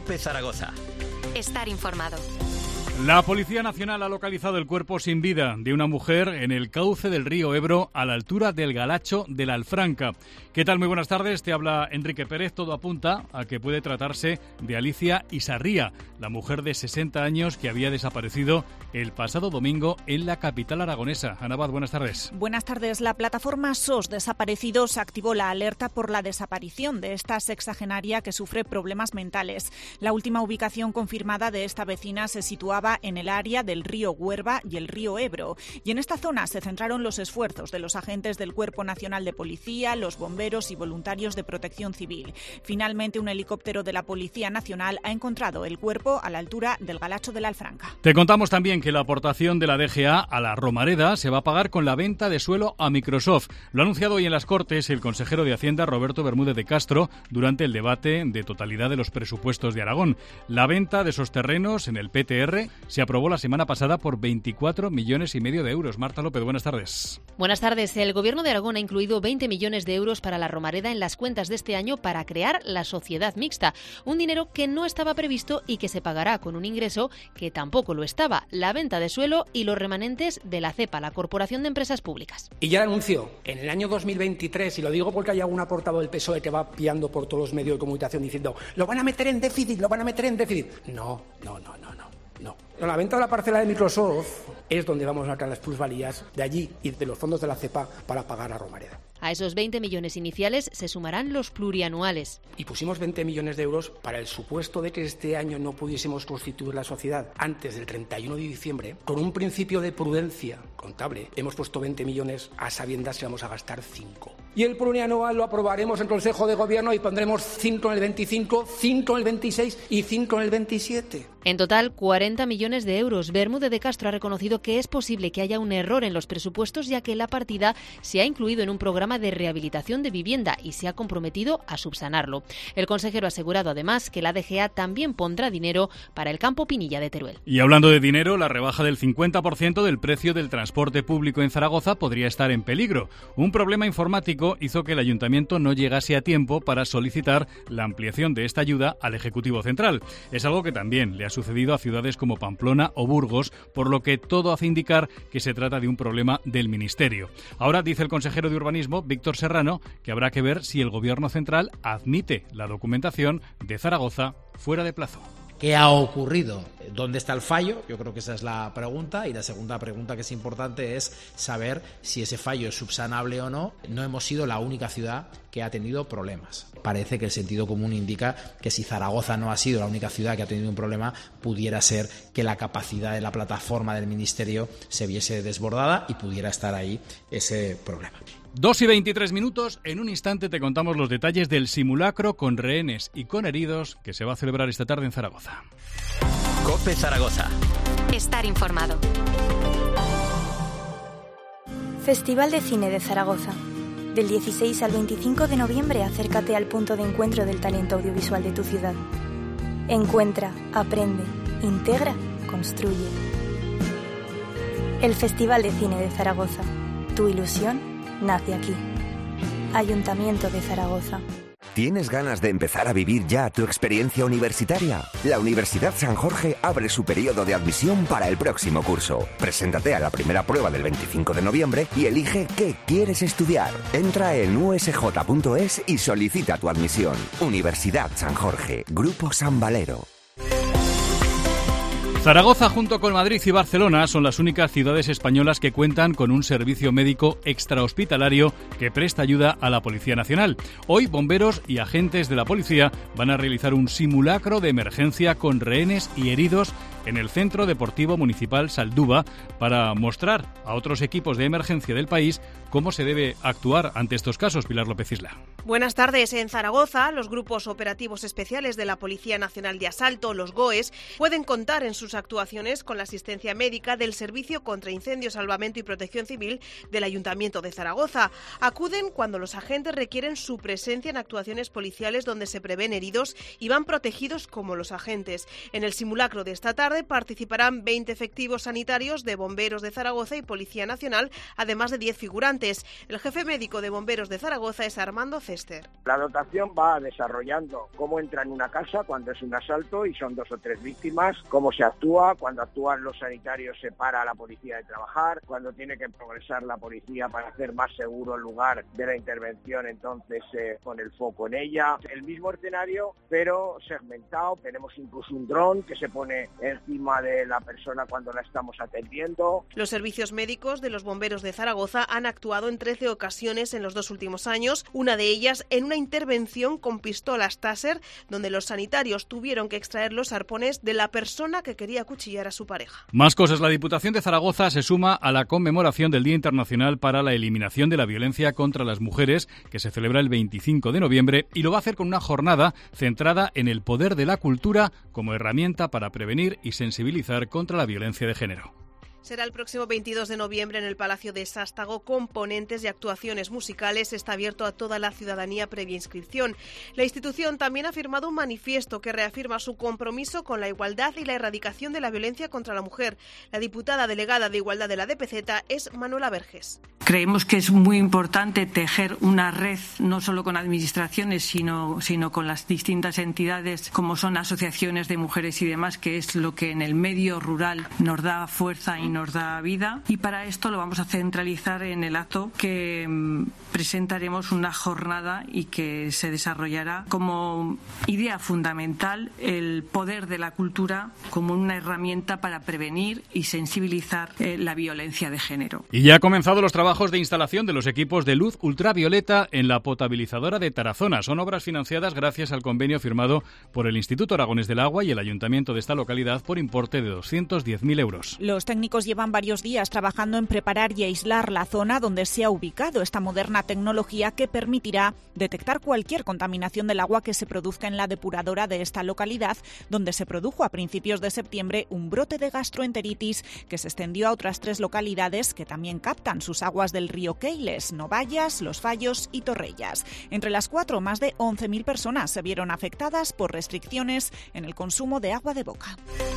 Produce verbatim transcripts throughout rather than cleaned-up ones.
COPE Zaragoza. Estar informado. La Policía Nacional ha localizado el cuerpo sin vida de una mujer en el cauce del río Ebro, a la altura del Galacho de la Alfranca. ¿Qué tal? Muy buenas tardes. Te habla Enrique Pérez. Todo apunta a que puede tratarse de Alicia Isarría, la mujer de sesenta años que había desaparecido el pasado domingo en la capital aragonesa. Ana Abad, buenas tardes. Buenas tardes. La plataforma S O S Desaparecidos activó la alerta por la desaparición de esta sexagenaria que sufre problemas mentales. La última ubicación confirmada de esta vecina se situaba en el área del río Huerva y el río Ebro. Y en esta zona se centraron los esfuerzos de los agentes del Cuerpo Nacional de Policía, los bomberos y voluntarios de protección civil. Finalmente, un helicóptero de la Policía Nacional ha encontrado el cuerpo a la altura del Galacho de la Alfranca. Te contamos también que la aportación de la D G A a la Romareda se va a pagar con la venta de suelo a Microsoft. Lo ha anunciado hoy en las Cortes el consejero de Hacienda, Roberto Bermúdez de Castro, durante el debate de totalidad de los presupuestos de Aragón. La venta de esos terrenos en el P T R se aprobó la semana pasada por veinticuatro millones y medio de euros. Marta López, buenas tardes. Buenas tardes. El Gobierno de Aragón ha incluido veinte millones de euros para la Romareda en las cuentas de este año para crear la sociedad mixta. Un dinero que no estaba previsto y que se pagará con un ingreso que tampoco lo estaba: la venta de suelo y los remanentes de la CEPA, la Corporación de Empresas Públicas. Y ya anunció, en el año dos mil veintitrés, y lo digo porque hay algún portavoz del P S O E que va pillando por todos los medios de comunicación diciendo lo van a meter en déficit, lo van a meter en déficit. No, no, no, no, no. No. La venta de la parcela de Microsoft es donde vamos a sacar las plusvalías de allí y de los fondos de la CEPA para pagar a Romareda. A esos veinte millones iniciales se sumarán los plurianuales. Y pusimos veinte millones de euros para el supuesto de que este año no pudiésemos constituir la sociedad antes del treinta y uno de diciembre. Con un principio de prudencia contable, hemos puesto veinte millones a sabiendas que vamos a gastar cinco. Y el plurianual lo aprobaremos en Consejo de Gobierno y pondremos cinco en el veinticinco, cinco en el veintiséis y cinco en el veintisiete. En total, cuarenta millones de euros. Bermúdez de Castro ha reconocido que es posible que haya un error en los presupuestos, ya que la partida se ha incluido en un programa de rehabilitación de vivienda y se ha comprometido a subsanarlo. El consejero ha asegurado además que la D G A también pondrá dinero para el campo Pinilla de Teruel. Y hablando de dinero, la rebaja del cincuenta por ciento del precio del transporte público en Zaragoza podría estar en peligro. Un problema informático hizo que el ayuntamiento no llegase a tiempo para solicitar la ampliación de esta ayuda al Ejecutivo Central. Es algo que también le ha sucedido a ciudades como Pamplona o Burgos, por lo que todo hace indicar que se trata de un problema del Ministerio. Ahora dice el consejero de Urbanismo, Víctor Serrano, que habrá que ver si el Gobierno Central admite la documentación de Zaragoza fuera de plazo. ¿Qué ha ocurrido? ¿Dónde está el fallo? Yo creo que esa es la pregunta. Y la segunda pregunta que es importante es saber si ese fallo es subsanable o no. No hemos sido la única ciudad que ha tenido problemas. Parece que el sentido común indica que si Zaragoza no ha sido la única ciudad que ha tenido un problema, pudiera ser que la capacidad de la plataforma del Ministerio se viese desbordada y pudiera estar ahí ese problema. Dos y veintitrés minutos. En un instante te contamos los detalles del simulacro con rehenes y con heridos que se va a celebrar esta tarde en Zaragoza. COPE Zaragoza. Estar informado. Festival de Cine de Zaragoza. Del dieciséis al veinticinco de noviembre, acércate al punto de encuentro del talento audiovisual de tu ciudad. Encuentra, aprende, integra, construye. El Festival de Cine de Zaragoza. Tu ilusión nace aquí. Ayuntamiento de Zaragoza. ¿Tienes ganas de empezar a vivir ya tu experiencia universitaria? La Universidad San Jorge abre su periodo de admisión para el próximo curso. Preséntate a la primera prueba del veinticinco de noviembre y elige qué quieres estudiar. Entra en u s j punto es y solicita tu admisión. Universidad San Jorge, Grupo San Valero. Zaragoza, junto con Madrid y Barcelona, son las únicas ciudades españolas que cuentan con un servicio médico extrahospitalario que presta ayuda a la Policía Nacional. Hoy, bomberos y agentes de la policía van a realizar un simulacro de emergencia con rehenes y heridos en el Centro Deportivo Municipal Salduba para mostrar a otros equipos de emergencia del país cómo se debe actuar ante estos casos. Pilar López Isla. Buenas tardes. En Zaragoza, los grupos operativos especiales de la Policía Nacional de Asalto, los GOES, pueden contar en sus actuaciones con la asistencia médica del Servicio contra Incendios, Salvamento y Protección Civil del Ayuntamiento de Zaragoza. Acuden cuando los agentes requieren su presencia en actuaciones policiales donde se prevén heridos y van protegidos como los agentes. En el simulacro de esta tarde participarán veinte efectivos sanitarios de Bomberos de Zaragoza y Policía Nacional, además de diez figurantes. El jefe médico de Bomberos de Zaragoza es Armando Cester. La dotación va desarrollando cómo entra en una casa cuando es un asalto y son dos o tres víctimas, cómo se actúa, cuando actúan los sanitarios se para a la policía de trabajar, cuando tiene que progresar la policía para hacer más seguro el lugar de la intervención, entonces eh, con el foco en ella. El mismo escenario, pero segmentado. Tenemos incluso un dron que se pone encima de la persona cuando la estamos atendiendo. Los servicios médicos de los Bomberos de Zaragoza han actuado en trece ocasiones en los dos últimos años, una de ellas en una intervención con pistolas Taser, donde los sanitarios tuvieron que extraer los arpones de la persona que quería acuchillar a su pareja. Más cosas. La Diputación de Zaragoza se suma a la conmemoración del Día Internacional para la Eliminación de la Violencia contra las Mujeres, que se celebra el veinticinco de noviembre, y lo va a hacer con una jornada centrada en el poder de la cultura como herramienta para prevenir y sensibilizar contra la violencia de género. Será el próximo veintidós de noviembre en el Palacio de Sástago, con ponentes y actuaciones musicales. Está abierto a toda la ciudadanía previa inscripción. La institución también ha firmado un manifiesto que reafirma su compromiso con la igualdad y la erradicación de la violencia contra la mujer. La diputada delegada de Igualdad de la D P Z es Manuela Verges. Creemos que es muy importante tejer una red, no solo con administraciones, sino, sino con las distintas entidades, como son asociaciones de mujeres y demás, que es lo que en el medio rural nos da fuerza y nos da vida. Y para esto lo vamos a centralizar en el acto que mmm, presentaremos una jornada y que se desarrollará como idea fundamental el poder de la cultura como una herramienta para prevenir y sensibilizar eh, la violencia de género. Y ya han comenzado los trabajos de instalación de los equipos de luz ultravioleta en la potabilizadora de Tarazona. Son obras financiadas gracias al convenio firmado por el Instituto Aragonés del Agua y el Ayuntamiento de esta localidad por importe de doscientos diez mil euros. Los técnicos llevan varios días trabajando en preparar y aislar la zona donde se ha ubicado esta moderna tecnología que permitirá detectar cualquier contaminación del agua que se produzca en la depuradora de esta localidad, donde se produjo a principios de septiembre un brote de gastroenteritis que se extendió a otras tres localidades que también captan sus aguas del río Keiles, Novallas, Los Fallos y Torrellas. Entre las cuatro, más de once mil personas se vieron afectadas por restricciones en el consumo de agua de boca.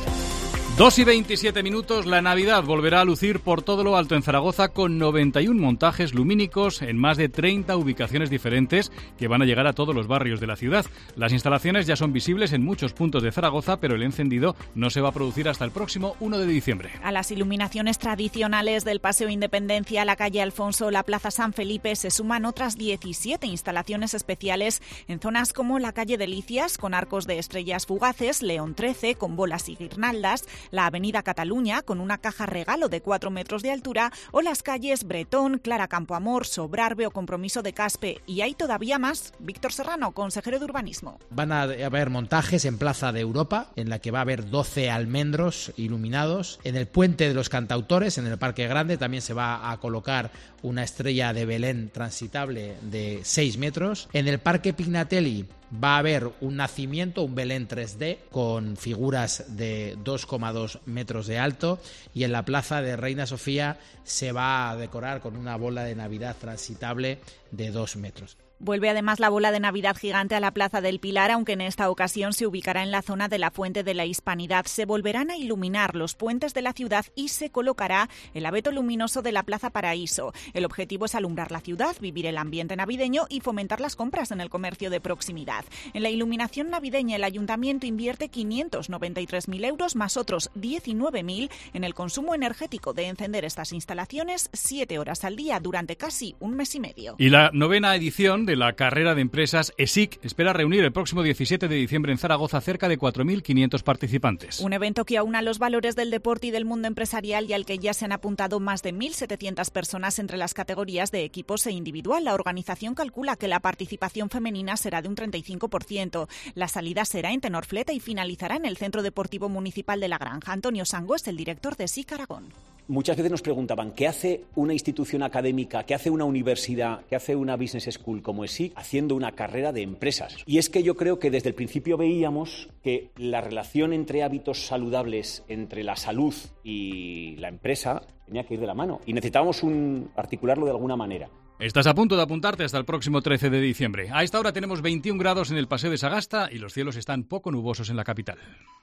dos y veintisiete minutos, la Navidad volverá a lucir por todo lo alto en Zaragoza con noventa y uno montajes lumínicos en más de treinta ubicaciones diferentes que van a llegar a todos los barrios de la ciudad. Las instalaciones ya son visibles en muchos puntos de Zaragoza, pero el encendido no se va a producir hasta el próximo uno de diciembre. A las iluminaciones tradicionales del Paseo Independencia, la calle Alfonso o la Plaza San Felipe se suman otras diecisiete instalaciones especiales en zonas como la calle Delicias, con arcos de estrellas fugaces, León trece, con bolas y guirnaldas, la avenida Cataluña, con una caja regalo de cuatro metros de altura, o las calles Bretón, Clara Campoamor, Sobrarbe o Compromiso de Caspe. Y hay todavía más. Víctor Serrano, consejero de Urbanismo. Van a haber montajes en Plaza de Europa, en la que va a haber doce almendros iluminados. En el Puente de los Cantautores, en el Parque Grande, también se va a colocar una estrella de Belén transitable de seis metros. En el Parque Pignatelli va a haber un nacimiento, un Belén tres D, con figuras de dos coma dos metros de alto, y en la plaza de Reina Sofía se va a decorar con una bola de Navidad transitable de dos metros. Vuelve además la bola de Navidad gigante a la Plaza del Pilar, aunque en esta ocasión se ubicará en la zona de la Fuente de la Hispanidad. Se volverán a iluminar los puentes de la ciudad y se colocará el abeto luminoso de la Plaza Paraíso. El objetivo es alumbrar la ciudad, vivir el ambiente navideño y fomentar las compras en el comercio de proximidad. En la iluminación navideña, el Ayuntamiento invierte quinientos noventa y tres mil euros más otros diecinueve mil en el consumo energético de encender estas instalaciones siete horas al día durante casi un mes y medio. Y la novena edición de la carrera de empresas E S I C espera reunir el próximo diecisiete de diciembre en Zaragoza cerca de cuatro mil quinientos participantes. Un evento que aúna los valores del deporte y del mundo empresarial y al que ya se han apuntado más de mil setecientas personas entre las categorías de equipos e individual. La organización calcula que la participación femenina será de un treinta y cinco por ciento. La salida será en Tenorfleta y finalizará en el Centro Deportivo Municipal de La Granja. Antonio Sango es el director de E S I C Aragón. muchas veces nos preguntaban ¿qué hace una institución académica, qué hace una universidad, qué hace una business school como ESIC haciendo una carrera de empresas? Y es que yo creo que desde el principio veíamos que la relación entre hábitos saludables, entre la salud y la empresa, tenía que ir de la mano y necesitábamos un, articularlo de alguna manera. Estás a punto de apuntarte hasta el próximo trece de diciembre. A esta hora tenemos veintiún grados en el Paseo de Sagasta y los cielos están poco nubosos en la capital.